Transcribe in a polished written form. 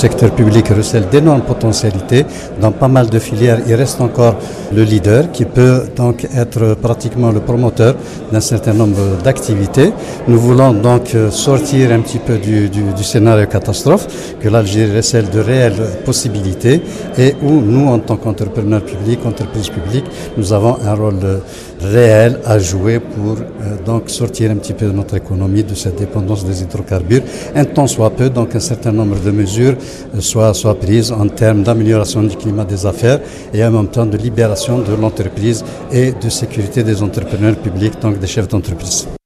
secteur public recèle d'énormes potentialités. Dans pas mal de filières, il reste encore le leader qui peut donc être pratiquement le promoteur d'un certain nombre d'activités. Nous voulons donc sortir un petit peu du scénario catastrophe, que l'Algérie recèle de réelles possibilités et où nous, en tant qu'entrepreneurs publics, entreprises publiques, nous avons un rôle réel à jouer pour donc sortir un petit peu de notre économie de cette dépendance des hydrocarbures. Un temps soit peu, donc un certain nombre de mesures soient prises en termes d'amélioration du climat des affaires et en même temps de libération de l'entreprise et de sécurité des entrepreneurs publics, donc des chefs d'entreprise.